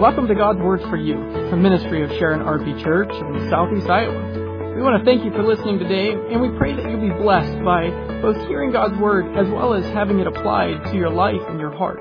Welcome to God's Word for You, a ministry of Sharon RP Church in Southeast Iowa. We want to thank you for listening today, and we pray that you'll be blessed by both hearing God's Word as well as having it applied to your life and your heart.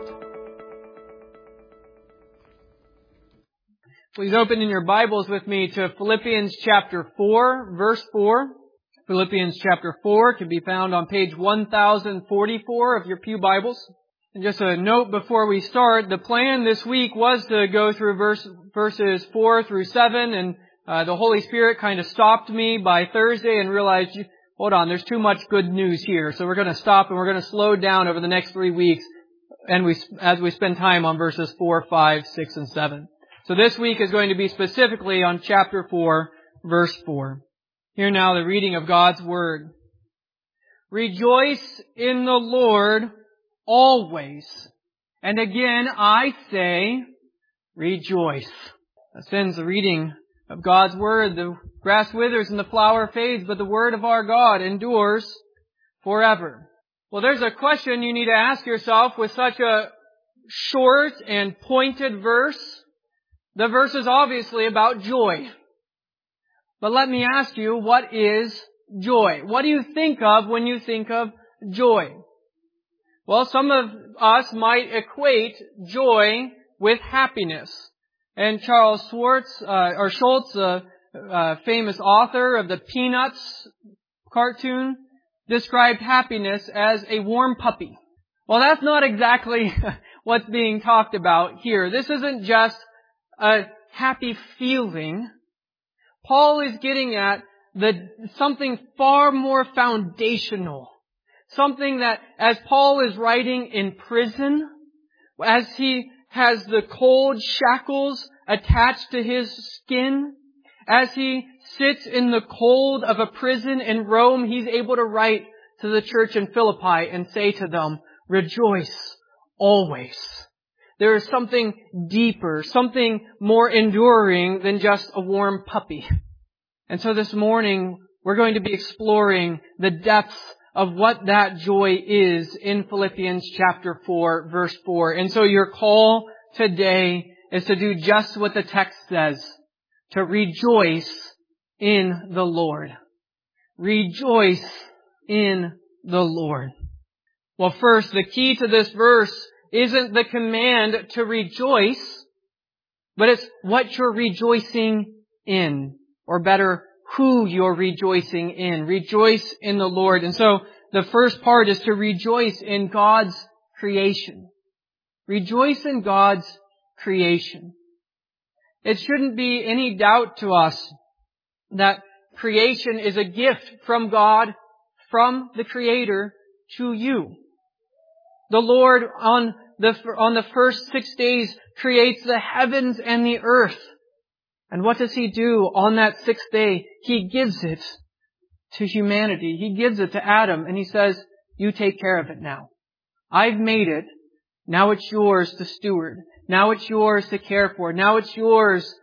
Please open in your Bibles with me to Philippians chapter 4, verse 4. Philippians chapter 4 can be found on page 1044 of your pew Bibles. And just a note before we start, the plan this week was to go through verses 4 through 7, and the Holy Spirit kind of stopped me by Thursday and realized, hold on, there's too much good news here. So we're going to stop and we're going to slow down over the next 3 weeks as we spend time on verses 4, 5, 6, and 7. So this week is going to be specifically on chapter 4, verse 4. Hear now the reading of God's Word. Rejoice in the Lord always. And again, I say, rejoice. This ends the reading of God's Word. The grass withers and the flower fades, but the Word of our God endures forever. Well, there's a question you need to ask yourself with such a short and pointed verse. The verse is obviously about joy. But let me ask you, what is joy? What do you think of when you think of joy? Well, some of us might equate joy with happiness. And Charles Schulz, famous author of the Peanuts cartoon, described happiness as a warm puppy. Well, that's not exactly what's being talked about here. This isn't just a happy feeling. Paul is getting at something far more foundational. Something that, as Paul is writing in prison, as he has the cold shackles attached to his skin, as he sits in the cold of a prison in Rome, he's able to write to the church in Philippi and say to them, rejoice always. There is something deeper, something more enduring than just a warm puppy. And so this morning, we're going to be exploring the depths of what that joy is in Philippians chapter 4, verse 4. And so your call today is to do just what the text says, to rejoice in the Lord. Rejoice in the Lord. Well, first, the key to this verse isn't the command to rejoice, but it's what you're rejoicing in, or better, who you're rejoicing in. Rejoice in the Lord. And so the first part is to rejoice in God's creation. Rejoice in God's creation. It shouldn't be any doubt to us that creation is a gift from God, from the Creator to you. The Lord on the first 6 days creates the heavens and the earth. And what does He do on that sixth day? He gives it to humanity. He gives it to Adam, and He says, you take care of it now. I've made it. Now it's yours to steward. Now it's yours to care for. Now it's yours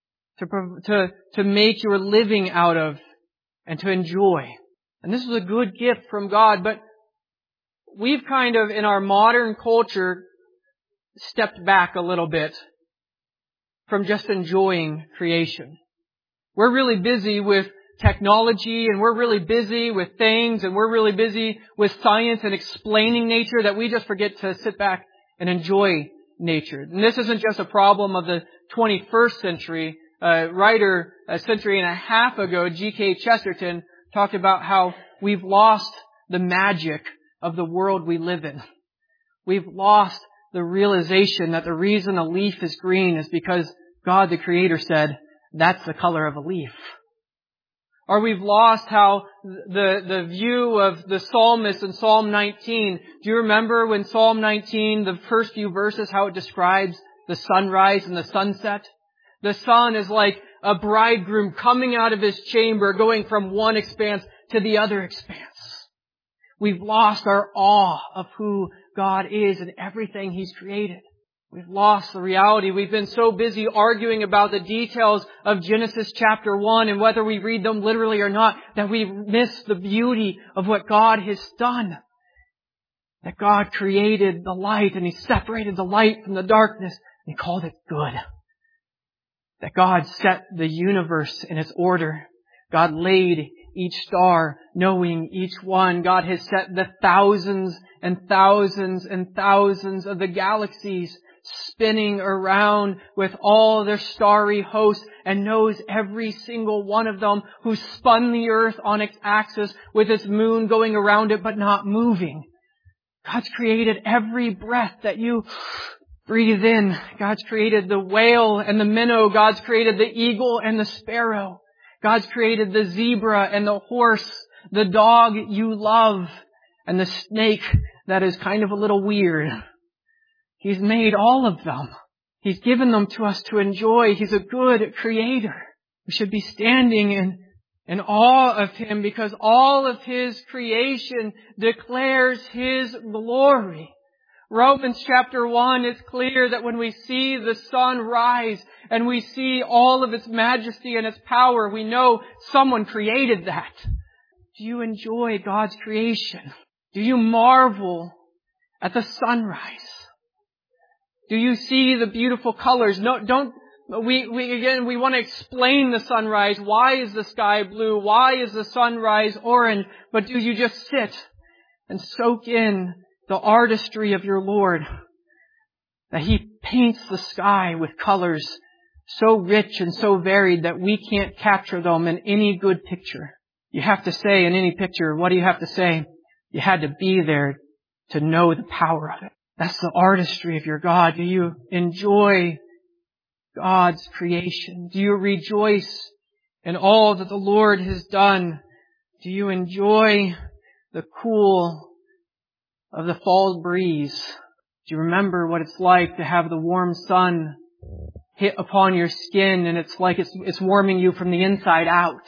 to make your living out of and to enjoy. And this is a good gift from God, but we've kind of, in our modern culture, stepped back a little bit from just enjoying creation. We're really busy with technology, and we're really busy with things, and we're really busy with science and explaining nature that we just forget to sit back and enjoy nature. And this isn't just a problem of the 21st century. A writer a century and a half ago, G.K. Chesterton, talked about how we've lost the magic of the world we live in. We've lost the realization that the reason a leaf is green is because God the Creator said, that's the color of a leaf. Or we've lost how the view of the psalmist in Psalm 19. Do you remember when Psalm 19, the first few verses, how it describes the sunrise and the sunset? The sun is like a bridegroom coming out of his chamber, going from one expanse to the other expanse. We've lost our awe of who God is and everything He's created. We've lost the reality. We've been so busy arguing about the details of Genesis chapter 1 and whether we read them literally or not, that we miss the beauty of what God has done. That God created the light and He separated the light from the darkness and He called it good. that God set the universe in its order. God laid each star, knowing each one. God has set the thousands and thousands and thousands of the galaxies spinning around with all their starry hosts, and knows every single one of them, who spun the earth on its axis with its moon going around it but not moving. God's created every breath that you breathe in. God's created the whale and the minnow. God's created the eagle and the sparrow. God's created the zebra and the horse, the dog you love, and the snake that is kind of a little weird. He's made all of them. He's given them to us to enjoy. He's a good creator. We should be standing in awe of Him, because all of His creation declares His glory. Romans chapter 1 is clear that when we see the sun rise and we see all of its majesty and its power, we know someone created that. Do you enjoy God's creation? Do you marvel at the sunrise? Do you see the beautiful colors? No, we want to explain the sunrise. Why is the sky blue? Why is the sunrise orange? But do you just sit and soak in the artistry of your Lord? That He paints the sky with colors so rich and so varied that we can't capture them in any good picture. You have to say in any picture, what do you have to say? You had to be there to know the power of it. That's the artistry of your God. Do you enjoy God's creation? Do you rejoice in all that the Lord has done? Do you enjoy the cool of the fall breeze? Do you remember what it's like to have the warm sun hit upon your skin, and it's like it's warming you from the inside out?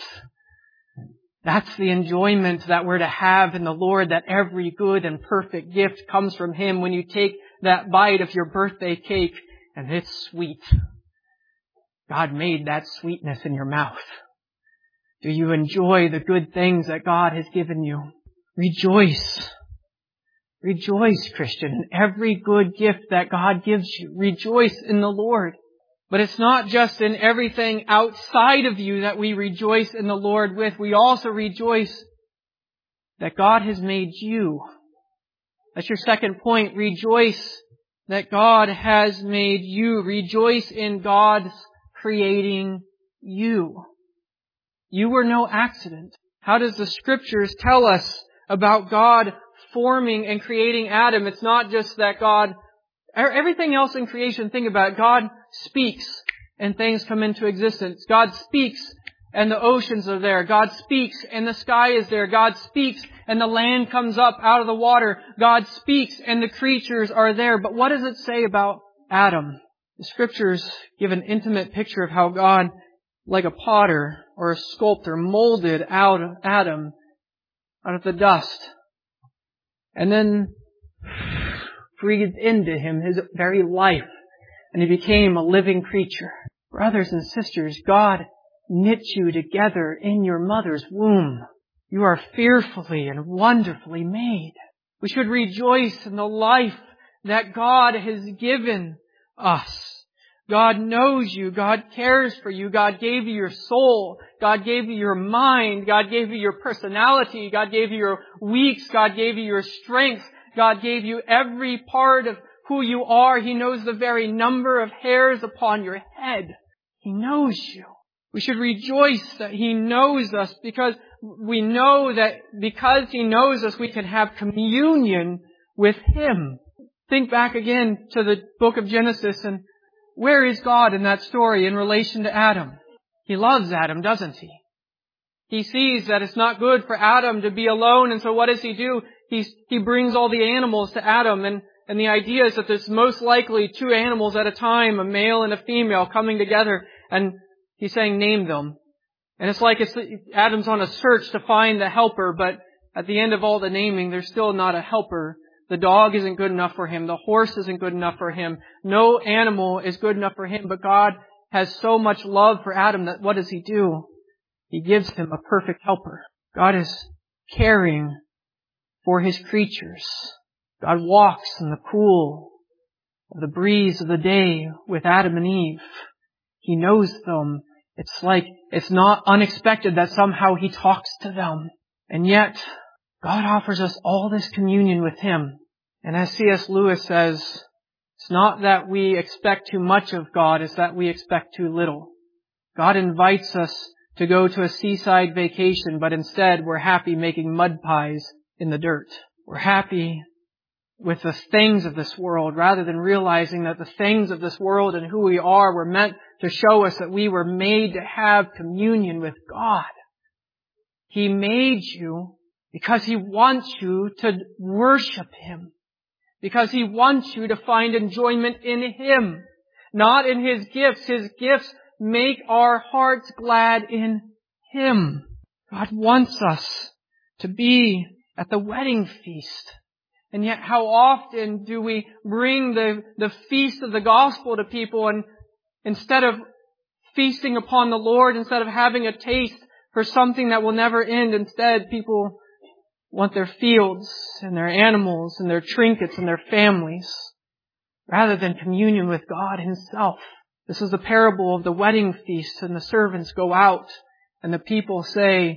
That's the enjoyment that we're to have in the Lord, that every good and perfect gift comes from Him when you take that bite of your birthday cake and it's sweet. God made that sweetness in your mouth. Do you enjoy the good things that God has given you? Rejoice. Rejoice, Christian, in every good gift that God gives you. Rejoice in the Lord. But it's not just in everything outside of you that we rejoice in the Lord with. We also rejoice that God has made you. That's your second point. Rejoice that God has made you. Rejoice in God's creating you. You were no accident. How does the Scriptures tell us about God forming and creating Adam? It's not just that God... Everything else in creation, think about it. God speaks and things come into existence. God speaks and the oceans are there. God speaks and the sky is there. God speaks and the land comes up out of the water. God speaks and the creatures are there. But what does it say about Adam? The Scriptures give an intimate picture of how God, like a potter or a sculptor, molded out of Adam out of the dust, and then breathed into him His very life, and he became a living creature. Brothers and sisters, God knit you together in your mother's womb. You are fearfully and wonderfully made. We should rejoice in the life that God has given us. God knows you. God cares for you. God gave you your soul. God gave you your mind. God gave you your personality. God gave you your weeks. God gave you your strength. God gave you every part of who you are. He knows the very number of hairs upon your head. He knows you. We should rejoice that He knows us, because we know that because He knows us, we can have communion with Him. Think back again to the book of Genesis, and where is God in that story in relation to Adam? He loves Adam, doesn't He? He sees that it's not good for Adam to be alone, and so what does He do? He brings all the animals to Adam, and the idea is that there's most likely two animals at a time, a male and a female, coming together, and He's saying, name them. And it's like Adam's on a search to find the helper, but at the end of all the naming, there's still not a helper. The dog isn't good enough for him. The horse isn't good enough for him. No animal is good enough for him, but God has so much love for Adam that what does He do? He gives him a perfect helper. God is caring for His creatures. God walks in the cool of the breeze of the day with Adam and Eve. He knows them. It's not unexpected that somehow He talks to them. And yet, God offers us all this communion with Him. And as C.S. Lewis says, it's not that we expect too much of God, it's that we expect too little. God invites us to go to a seaside vacation, but instead we're happy making mud pies in the dirt. We're happy with the things of this world rather than realizing that the things of this world and who we are were meant to show us that we were made to have communion with God. He made you because He wants you to worship Him. Because He wants you to find enjoyment in Him, not in His gifts. His gifts make our hearts glad in Him. God wants us to be at the wedding feast. And yet how often do we bring the feast of the gospel to people, and instead of feasting upon the Lord, instead of having a taste for something that will never end, instead people want their fields and their animals and their trinkets and their families rather than communion with God Himself. This is the parable of the wedding feast, and the servants go out and the people say,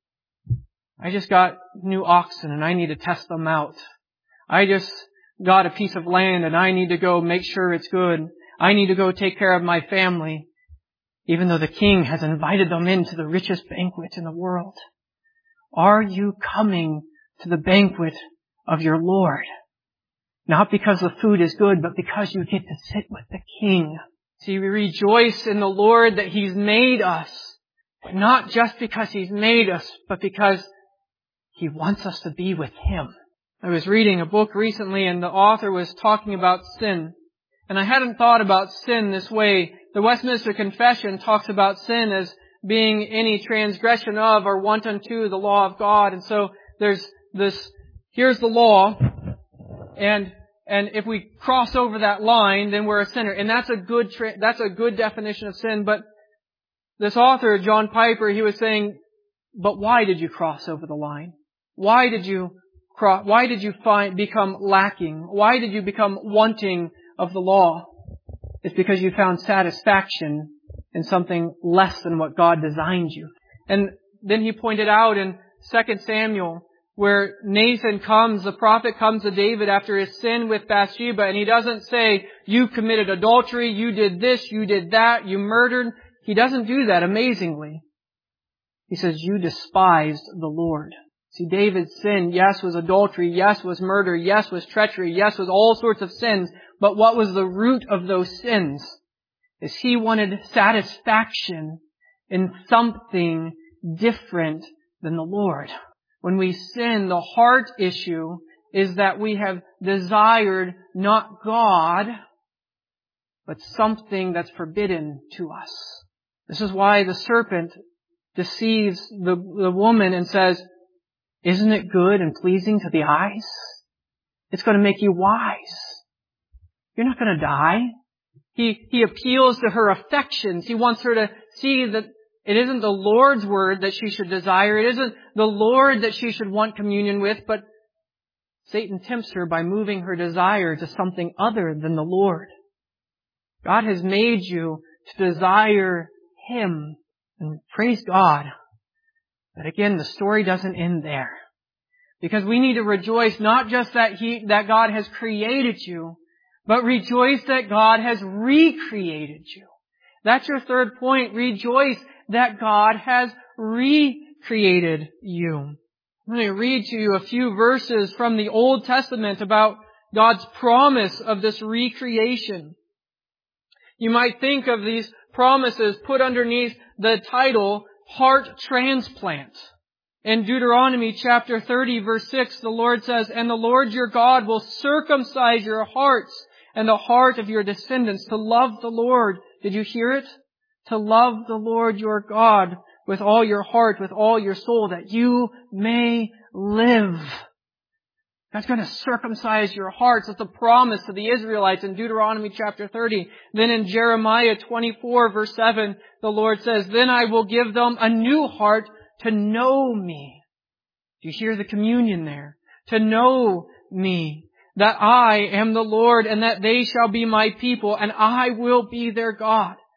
I just got new oxen and I need to test them out. I just got a piece of land and I need to go make sure it's good. I need to go take care of my family, even though the king has invited them into the richest banquet in the world. Are you coming to the banquet of your Lord? Not because the food is good, but because you get to sit with the King. See, we rejoice in the Lord that He's made us. But not just because He's made us, but because He wants us to be with Him. I was reading a book recently, and the author was talking about sin. And I hadn't thought about sin this way. The Westminster Confession talks about sin as being any transgression of or want unto the law of God. And so there's this, here's the law, and if we cross over that line, then we're a sinner. And that's a good definition of sin. But this author, John Piper, he was saying, but why did you cross over the line? Why did you become lacking? Why did you become wanting of the law? It's because you found satisfaction in something less than what God designed you. And then he pointed out in 2 Samuel, where Nathan comes, the prophet comes to David after his sin with Bathsheba, and he doesn't say, you committed adultery, you did this, you did that, you murdered. He doesn't do that, amazingly. He says, you despised the Lord. See, David's sin, yes, was adultery, yes, was murder, yes, was treachery, yes, was all sorts of sins. But what was the root of those sins? Is he wanted satisfaction in something different than the Lord. When we sin, the heart issue is that we have desired not God, but something that's forbidden to us. This is why the serpent deceives the woman and says, isn't it good and pleasing to the eyes? It's going to make you wise. You're not going to die. He appeals to her affections. He wants her to see that it isn't the Lord's word that she should desire. It isn't the Lord that she should want communion with, but Satan tempts her by moving her desire to something other than the Lord. God has made you to desire Him. And praise God. But again, the story doesn't end there. Because we need to rejoice not just that God has created you, but rejoice that God has recreated you. That's your third point. Rejoice that God has recreated you. I'm going to read to you a few verses from the Old Testament about God's promise of this recreation. You might think of these promises put underneath the title, heart transplant. In Deuteronomy chapter 30, verse 6, the Lord says, and the Lord your God will circumcise your hearts and the heart of your descendants to love the Lord. Did you hear it? To love the Lord your God with all your heart, with all your soul, that you may live. God's going to circumcise your hearts. That's a promise to the Israelites in Deuteronomy chapter 30. Then in Jeremiah 24, verse 7, the Lord says, then I will give them a new heart to know me. Do you hear the communion there? To know me. That I am the Lord, and that they shall be my people, and I will be their God.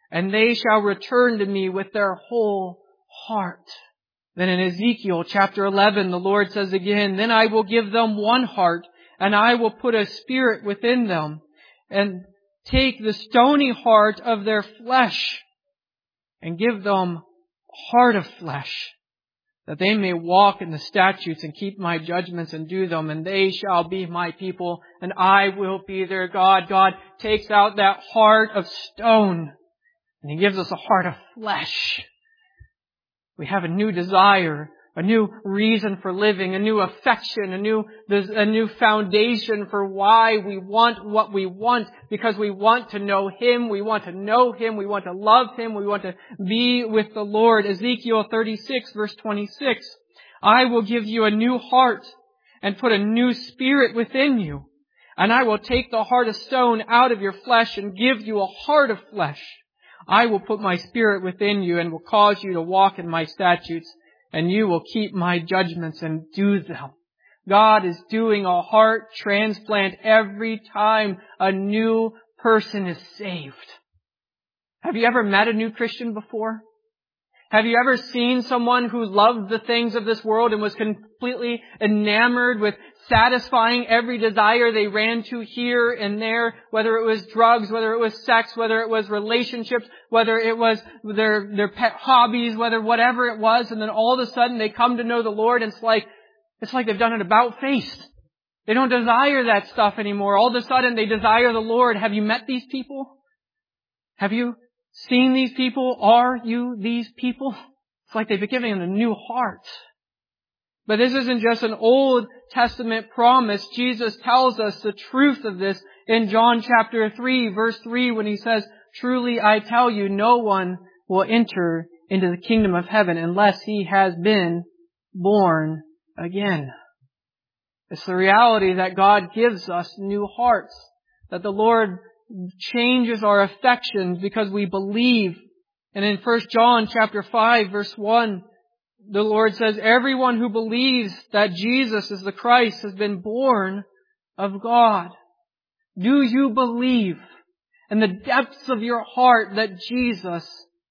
and they shall return to me with their whole heart. Then in Ezekiel chapter 11, the Lord says again, then I will give them one heart, and I will put a spirit within them, and take the stony heart of their flesh, and give them a heart of flesh, that they may walk in the statutes and keep my judgments and do them, and they shall be my people, and I will be their God. God takes out that heart of stone, and He gives us a heart of flesh. We have a new desire, a new reason for living, a new affection, a new foundation for why we want what we want, because we want to know Him, we want to know Him, we want to love Him, we want to be with the Lord. Ezekiel 36 verse 26, I will give you a new heart and put a new spirit within you, and I will take the heart of stone out of your flesh and give you a heart of flesh. I will put my spirit within you and will cause you to walk in my statutes, and you will keep my judgments and do them. God is doing a heart transplant every time a new person is saved. Have you ever met a new Christian before? Have you ever seen someone who loved the things of this world and was completely enamored with satisfying every desire they ran to here and there, whether it was drugs, whether it was sex, whether it was relationships, whether it was their pet hobbies, whatever it was, and then all of a sudden they come to know the Lord, and it's like they've done an about face. They don't desire that stuff anymore. All of a sudden they desire the Lord. Have you met these people? Have you seen these people? Are you these people? It's like they've been given a new heart. But this isn't just an Old Testament promise. Jesus tells us the truth of this in John chapter 3, verse 3, when He says, truly I tell you, no one will enter into the kingdom of heaven unless he has been born again. It's the reality that God gives us new hearts, that the Lord changes our affections because we believe. And in 1 John chapter 5 verse 1, the Lord says, everyone who believes that Jesus is the Christ has been born of God. Do you believe in the depths of your heart that Jesus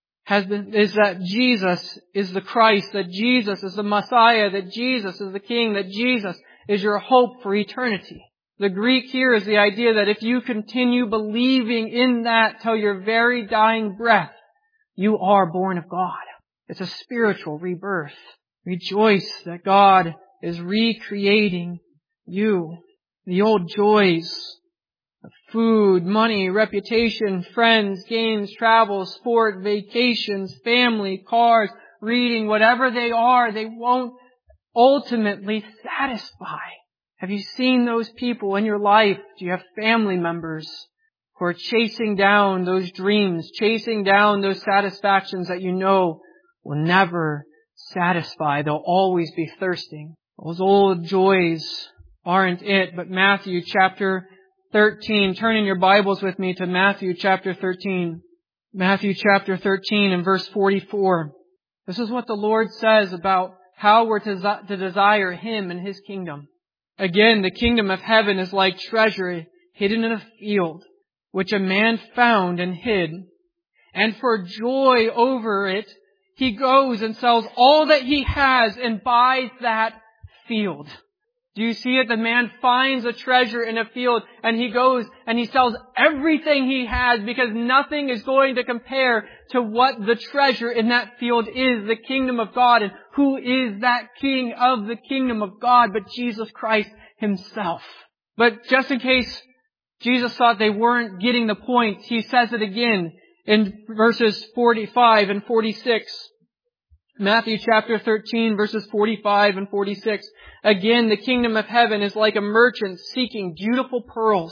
is the Christ, that Jesus is the Messiah, that Jesus is the King, that Jesus is your hope for eternity? The Greek here is the idea that if you continue believing in that till your very dying breath, you are born of God. It's a spiritual rebirth. Rejoice that God is recreating you. The old joys of food, money, reputation, friends, games, travel, sport, vacations, family, cars, reading, whatever they are, they won't ultimately satisfy. Have you seen those people in your life? Do you have family members who are chasing down those dreams, chasing down those satisfactions that you know will never satisfy? They'll always be thirsting. Those old joys aren't it, but Matthew chapter 13. Turn in your Bibles with me to Matthew chapter 13. Matthew chapter 13 and verse 44. This is what the Lord says about how we're to desire Him and His kingdom. Again, the kingdom of heaven is like treasure hidden in a field, which a man found and hid. And for joy over it, he goes and sells all that he has and buys that field. Do you see it? The man finds a treasure in a field and he goes and he sells everything he has, because nothing is going to compare to what the treasure in that field is, the kingdom of God. And who is that King of the kingdom of God but Jesus Christ Himself? But just in case Jesus thought they weren't getting the point, He says it again in verses 45 and 46. Matthew chapter 13 verses 45 and 46. Again, the kingdom of heaven is like a merchant seeking beautiful pearls,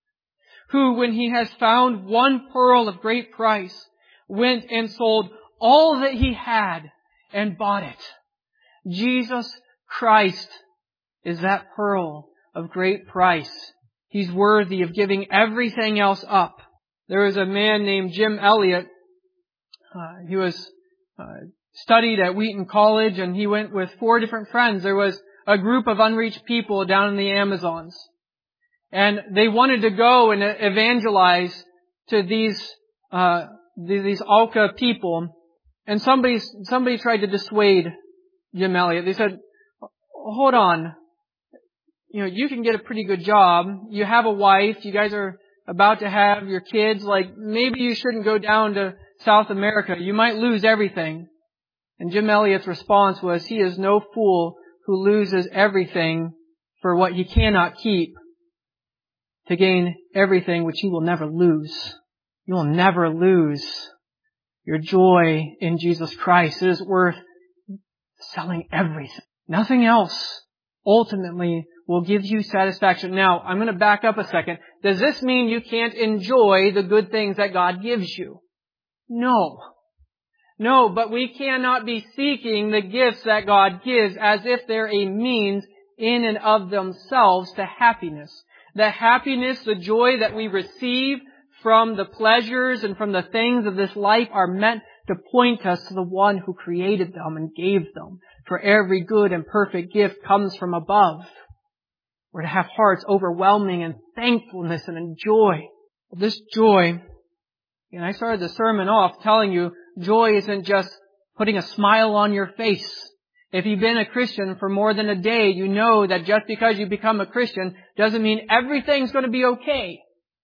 who, when he has found one pearl of great price, went and sold all that he had and bought it. Jesus Christ is that pearl of great price. He's worthy of giving everything else up. There was a man named Jim Elliot. He was studied at Wheaton College, and he went with 4 different friends. There was a group of unreached people down in the Amazons, and they wanted to go and evangelize to these these Auca people, and somebody tried to dissuade Jim Elliot. They said, hold on. You can get a pretty good job. You have a wife. You guys are about to have your kids. Maybe you shouldn't go down to South America. You might lose everything. And Jim Elliot's response was, he is no fool who loses everything for what he cannot keep to gain everything which he will never lose. You will never lose your joy in Jesus Christ. It is worth selling everything. Nothing else ultimately will give you satisfaction. Now, I'm going to back up a second. Does this mean you can't enjoy the good things that God gives you? No. No, but we cannot be seeking the gifts that God gives as if they're a means in and of themselves to happiness. The happiness, the joy that we receive from the pleasures and from the things of this life are meant to point us to the one who created them and gave them. For every good and perfect gift comes from above. We're to have hearts overwhelming in thankfulness and in joy. This joy, and I started the sermon off telling you, joy isn't just putting a smile on your face. If you've been a Christian for more than a day, you know that just because you become a Christian doesn't mean everything's going to be okay.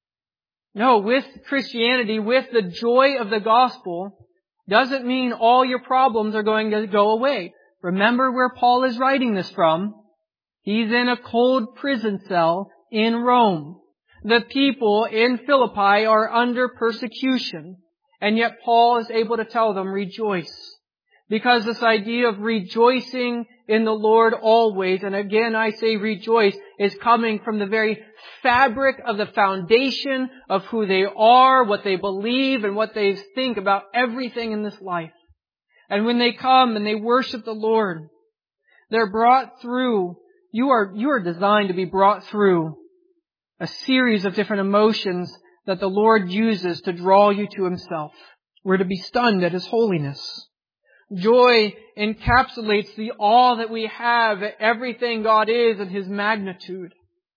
No, with Christianity, with the joy of the gospel, doesn't mean all your problems are going to go away. Remember where Paul is writing this from. He's in a cold prison cell in Rome. The people in Philippi are under persecution. And yet Paul is able to tell them, rejoice. Because this idea of rejoicing in the Lord always, and again I say rejoice, is coming from the very fabric of the foundation of who they are, what they believe, and what they think about everything in this life. And when they come and they worship the Lord, they're brought through, you are designed to be brought through a series of different emotions that the Lord uses to draw you to Himself. We're to be stunned at His holiness. Joy encapsulates the awe that we have at everything God is and His magnitude.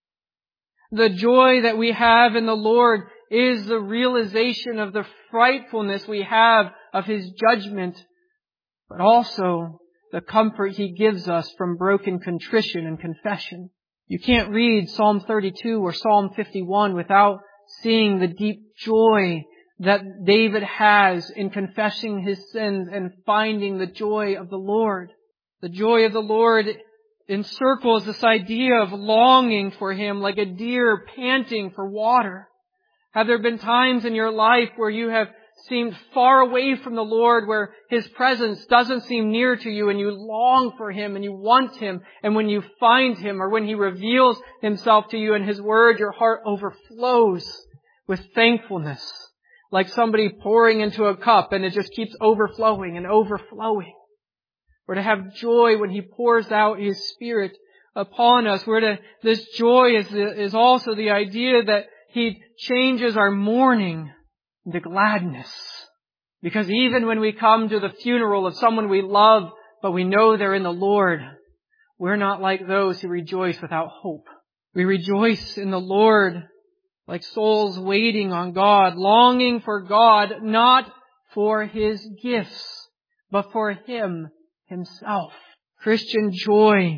The joy that we have in the Lord is the realization of the frightfulness we have of His judgment, but also the comfort He gives us from broken contrition and confession. You can't read Psalm 32 or Psalm 51 without seeing the deep joy that David has in confessing his sins and finding the joy of the Lord. The joy of the Lord encircles this idea of longing for Him like a deer panting for water. Have there been times in your life where you have seemed far away from the Lord, where His presence doesn't seem near to you and you long for Him and you want Him, and when you find Him or when He reveals Himself to you in His Word, your heart overflows with thankfulness, like somebody pouring into a cup and it just keeps overflowing and overflowing. We're to have joy when He pours out His Spirit upon us. This joy is also the idea that He changes our mourning into gladness. Because even when we come to the funeral of someone we love, but we know they're in the Lord, we're not like those who rejoice without hope. We rejoice in the Lord like souls waiting on God, longing for God, not for His gifts, but for Him Himself. Christian joy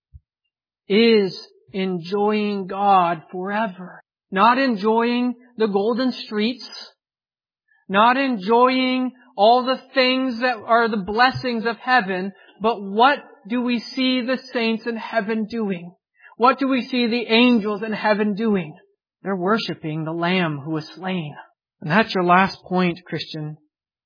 is enjoying God forever. Not enjoying the golden streets, not enjoying all the things that are the blessings of heaven, but what do we see the saints in heaven doing? What do we see the angels in heaven doing? They're worshiping the Lamb who was slain. And that's your last point, Christian.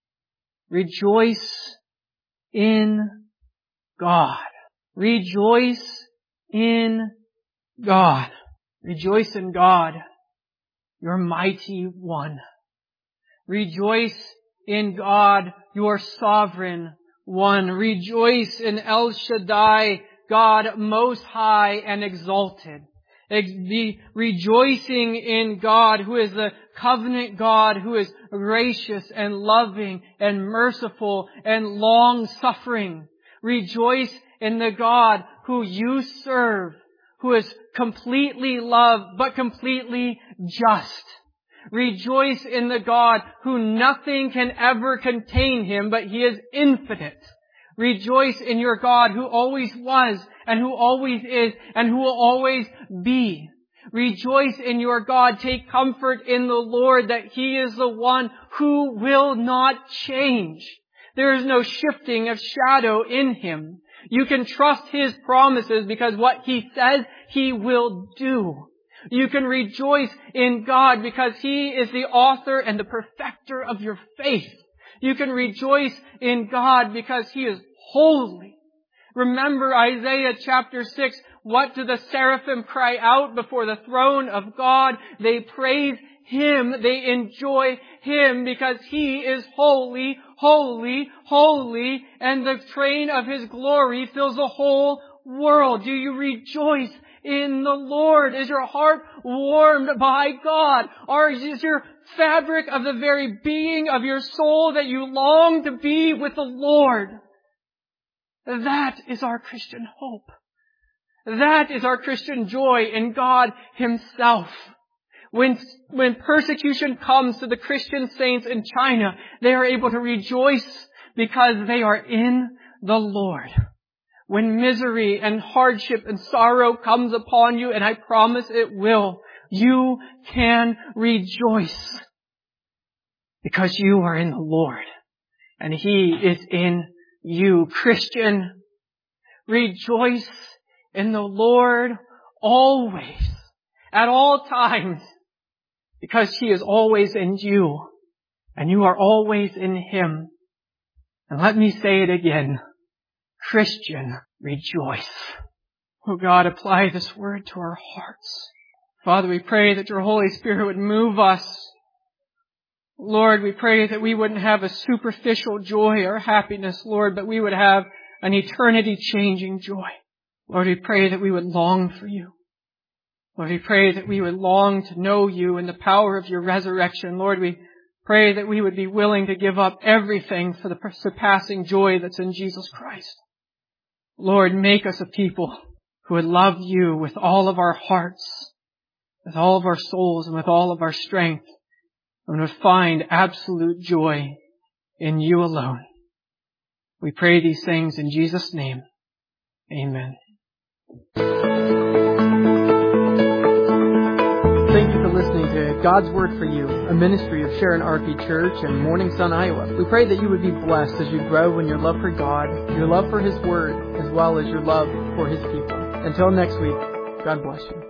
Rejoice in God. Rejoice in God. Rejoice in God, your mighty one. Rejoice in God, your sovereign one. Rejoice in El Shaddai, God most high and exalted. Be rejoicing in God, who is the covenant God, who is gracious and loving and merciful and long-suffering. Rejoice in the God who you serve, who is completely love, but completely just. Rejoice in the God who nothing can ever contain Him, but He is infinite. Rejoice in your God who always was and who always is and who will always be. Rejoice in your God. Take comfort in the Lord that He is the one who will not change. There is no shifting of shadow in Him. You can trust His promises because what He says He will do. You can rejoice in God because He is the author and the perfecter of your faith. You can rejoice in God because He is holy. Remember Isaiah chapter 6. What do the seraphim cry out before the throne of God? They praise Him. They enjoy Him because He is holy, holy, holy, and the train of His glory fills the whole world. Do you rejoice in the Lord? Is your heart warmed by God? Or is your fabric of the very being of your soul that you long to be with the Lord? That is our Christian hope. That is our Christian joy in God Himself. When persecution comes to the Christian saints in China, they are able to rejoice because they are in the Lord. When misery and hardship and sorrow comes upon you, and I promise it will, you can rejoice because you are in the Lord and He is in you. Christian, rejoice in the Lord always, at all times, because He is always in you and you are always in Him. And let me say it again. Christian, rejoice. Oh God, apply this word to our hearts. Father, we pray that your Holy Spirit would move us. Lord, we pray that we wouldn't have a superficial joy or happiness, Lord, but we would have an eternity-changing joy. Lord, we pray that we would long for you. Lord, we pray that we would long to know you and the power of your resurrection. Lord, we pray that we would be willing to give up everything for the surpassing joy that's in Jesus Christ. Lord, make us a people who would love you with all of our hearts, with all of our souls, and with all of our strength, and would find absolute joy in you alone. We pray these things in Jesus' name. Amen. Thank you for listening to God's Word for You, a ministry of Sharon RP Church in Morning Sun, Iowa. We pray that you would be blessed as you grow in your love for God, your love for His Word, as well as your love for His people. Until next week, God bless you.